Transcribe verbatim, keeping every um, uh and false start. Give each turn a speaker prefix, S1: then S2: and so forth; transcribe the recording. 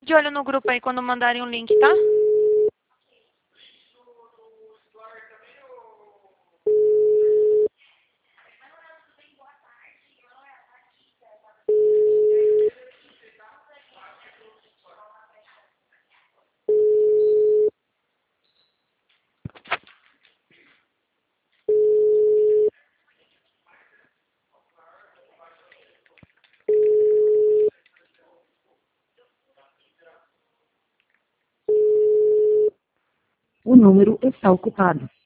S1: de olho no grupo aí quando mandarem um link, tá?
S2: O número está ocupado.